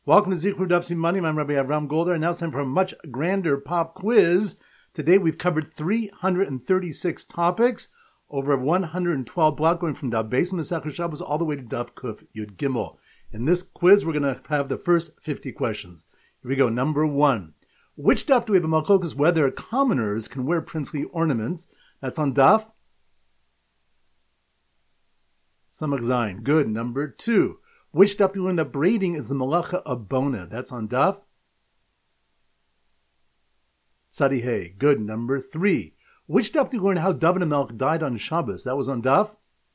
Welcome to Zichru Daf Simanim. I'm Rabbi Avram Golder, and now it's time for a much grander pop quiz. Today we've covered 336 topics, over 112 blocks, going from Daf Beis Masechah Shabbos all the way to Daf Kuf Yud Gimel. In this quiz, we're going to have the first 50 questions. Here we go. Number 1. Which daf do we have a malchokas whether commoners can wear princely ornaments? That's on Daf Samach Zayin. Good. Number 2. Which daf do we learn that braiding is the malacha of bona? That's on Daf Tzadi Hey. Good. Number 3. Which daf do we learn how David HaMelech died on Shabbos? That was on Daf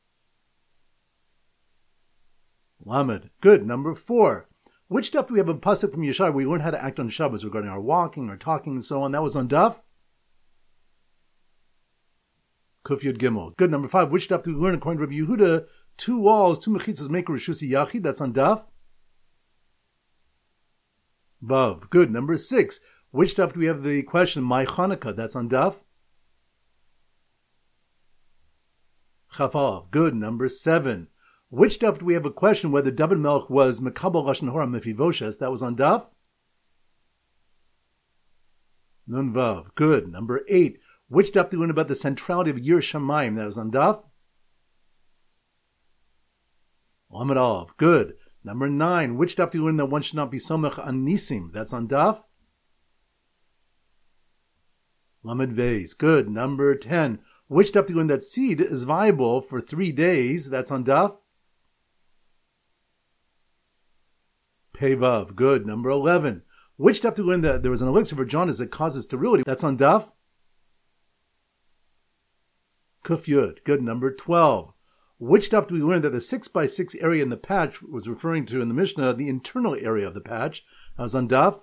Lamed. Good. Number 4. Which daf do we have a pasuk from Yeshar where we learn how to act on Shabbos regarding our walking, our talking, and so on? That was on Daf Kuf Yud Gimel. Good. Number 5. Which daf do we learn according to Rabbi Yehuda? 2 walls, 2 mechitzas make a Rishusi Yachid. That's on Daf Vav. Good. Number 6. Which daf do we have the question, My Chanukah? That's on Daf Chafal. Good. Number 7. Which daf do we have a question whether David Melech was Mekabel Lashon Hora Mephibosheth? That was on Daf Nun Vav. Good. Number 8. Which daf do we learn about the centrality of Yir Shamayim? That was on Daf Lamed Aleph. Good. Number 9. Which daf do we learn that one should not be somech on Nisim? That's on Daf Lamed Beis. Good. Number 10. Which daf do we learn that seed is viable for 3 days? That's on Daf Pei Vav. Good. Number 11. Which daf do we learn that there was an elixir for jaundice that causes sterility? That's on Daf Kuf Yud. Good. Number 12. Which daf do we learn that the 6x6 area in the patch was referring to in the Mishnah, the internal area of the patch? That was on Daf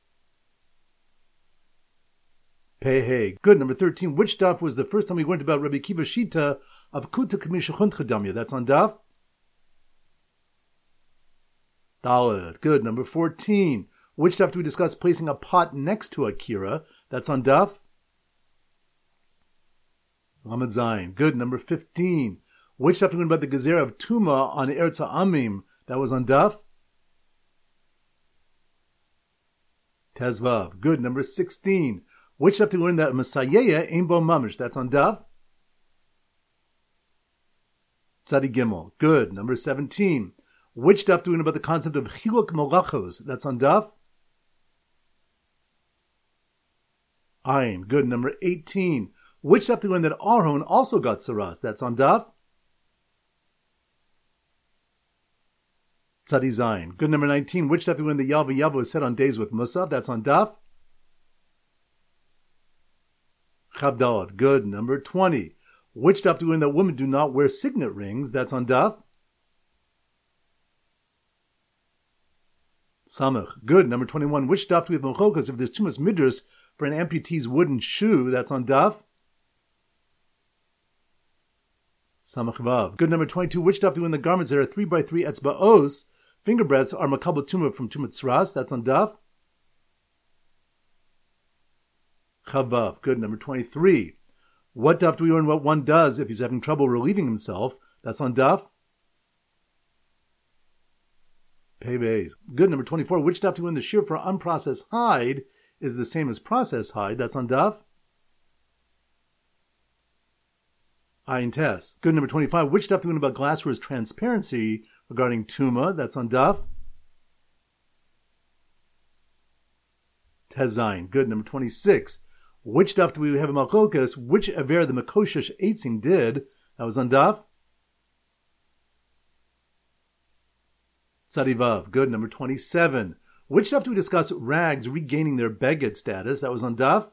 Pei Hey. Good. Number 13. Which daf was the first time we learned about Rabbi Kiva Shita of Kuta Kamishachon Chadamya? That's on Daf Daled. Good. Number 14. Which daf do we discuss placing a pot next to a kira? That's on Daf Lamed Zayin. Good. Number 15. Which daf do we learn about the gezerah of Tuma on Eretz Ha'amim? That was on Daf Tezvav. Good. Number 16. Which daf do we learn that Masayeya Ein Bo Mamish? That's on Daf Tzadi Gimel. Good. Number 17. Which daf do we learn about the concept of Chiluk Molachos? That's on Daf Ayin. Good. Number 18. Which daf do we learn that Aharon also got saras? That's on Daf Tzadi Zayin. Good. Number 19. Which daf do we learn that Yalva Yavo is said on days with Musaf? That's on Daf Chabdalad. Good. Number 20. Which daf do we learn that women do not wear signet rings? That's on Daf Samach. Good. Number 21. Which daf do we have Mechokas if there's too much midras for an amputee's wooden shoe? That's on Daf Samach Vav. Good. Number 22. Which daf do we learn the garments that are 3x3 etzba'os, finger breadths, are makabel tumah from tumah tzras? That's on Daf Chavav. Good. Number 23. What daf do we learn what one does if he's having trouble relieving himself? That's on Daf Pei Beis. Good. Number 24. Which daf do we learn the shear for unprocessed hide is the same as processed hide? That's on Daf Ayin Tes. Good. Number 25. Which daf do we learn about glassware's transparency regarding Tuma? That's on Daf Tezayin. Good. Number 26. Which daf do we have in Malchokas? Which aver the Makoshesh Eitzim did? That was on Daf Tzadi Vav. Good. Number 27. Which daf do we discuss rags regaining their beged status? That was on Daf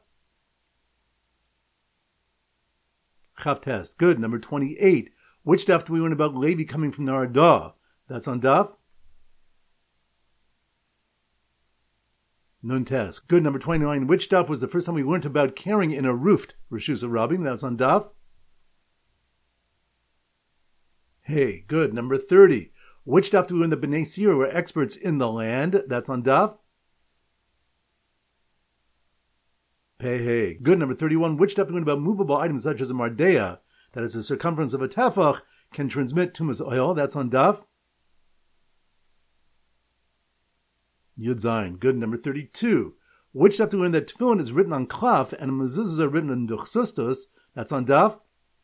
Chavtes. Good. Number 28. Which daf do we learn about Levi coming from Naradah? That's on Daf Nun Tes. Good. Number 29. Which daf was the first time we learned about carrying in a roofed Rishus Rabim? That's on Daf Hey. Good. Number 30. Which daf do we learn that Bnei Sira were experts in the land? That's on Daf Pei Hey. Good. Number 31. Which daf do we learn about movable items such as a mardea, that is the circumference of a tefach, can transmit tumas oil? That's on Daf Yud Zayin. Good. Number 32. Which daf do we learn that tefillin is written on klaf and mezuzahs are written in duchsustos? That's on daf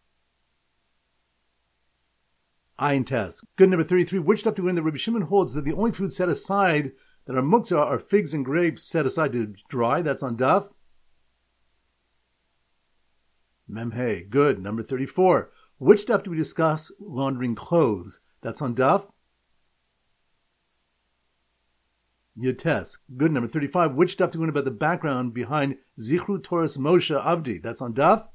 Ayin Tes. Good. Number 33. Which daf do we learn that Rabbi Shimon holds that the only food set aside that are muktzah are figs and grapes set aside to dry? That's on daf Memhei. Good. Number 34. Which daf do we discuss laundering clothes? That's on daf Yotes. Good. Number 35. Which daf do we learn about the background behind Zichru Torahs Moshe Avdi? That's on daf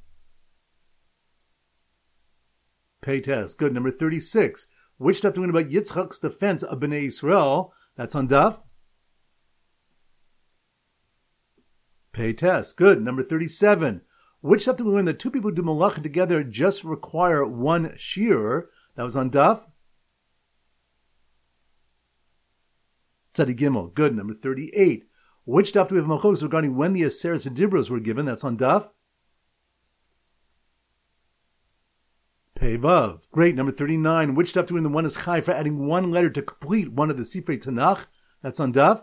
Peites. Good. Number 36. Which daf do we learn about Yitzchak's defense of Bnei Yisrael? That's on daf Peites. Good. Number 37. Which daf do we learn that two people who do malacha together just require one shear? That was on daf Tzadi Gimel. Good. Number 38. Which daf do we have machlokas regarding when the Aseres Dibros were given? That's on daf Pei Vav. Great. Number 39. Which daf do we learn the one is chai for adding one letter to complete one of the Sifrei Tanakh? That's on daf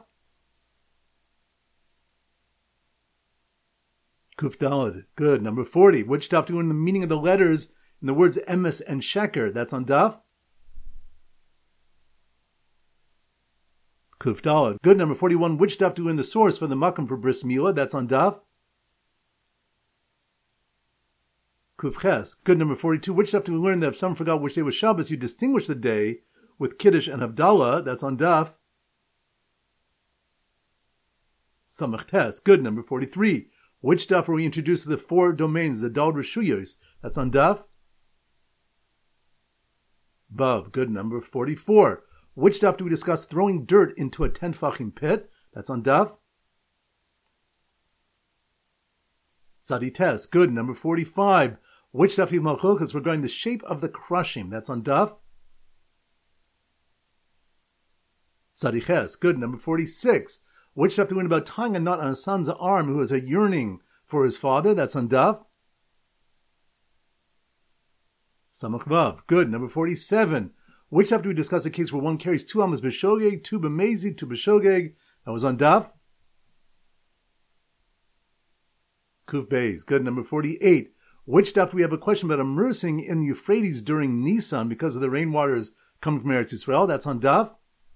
Kuf Daled. Good. Number 40. Which daf do we learn the meaning of the letters in the words emes and sheker? That's on daf Kuf Daled. Good. Number 41. Which daf do we learn the source for the makam for bris milah? That's on daf Kuf Ches. Good. Number 42. Which daf do we learn that if someone forgot which day was Shabbos, you distinguish the day with Kiddush and Havdalah? That's on daf Samach Tes. Good. Number 43. Which daf were we introduced to the four domains, the Dal Rishuyos? That's on daf Bav. Good. Number 44. Which daf do we discuss throwing dirt into a 10-fachim pit? That's on daf Tzadi Tes. Good. Number 45. Which daf do we have machlokas regarding the shape of the crushing? That's on daf Tzadi Ches. Good. Number 46. Which daf do we learn about tying a knot on a son's arm who has a yearning for his father? That's on daf Samach Vav. Good. Number 47. Which daf do we discuss a case where one carries two almas b'shogeg, two b'mezi, two b'shogeg? That was on daf Kuf Beis. Good. Number 48. Which daf do we have a question about immersing in the Euphrates during Nisan because of the rainwaters coming from Eretz Yisrael? That's on daf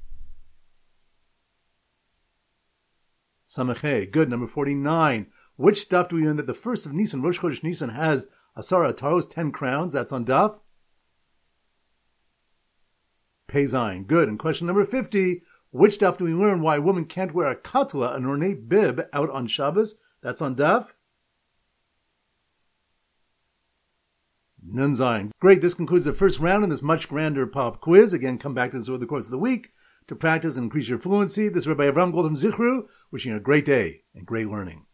Samachei. Good. Number 49. Which daf do we learn that the first of Nisan, Rosh Chodesh Nisan, has Asara Taros, 10 crowns? That's on daf Pei Zayin. Good. And question number 50. Which daf do we learn why a woman can't wear a katla, an ornate bib, out on Shabbos? That's on daf Nun Zayin. Great. This concludes the first round in this much grander pop quiz. Again, come back to this over the course of the week to practice and increase your fluency. This is Rabbi Avram Goldham Zichru, wishing you a great day and great learning.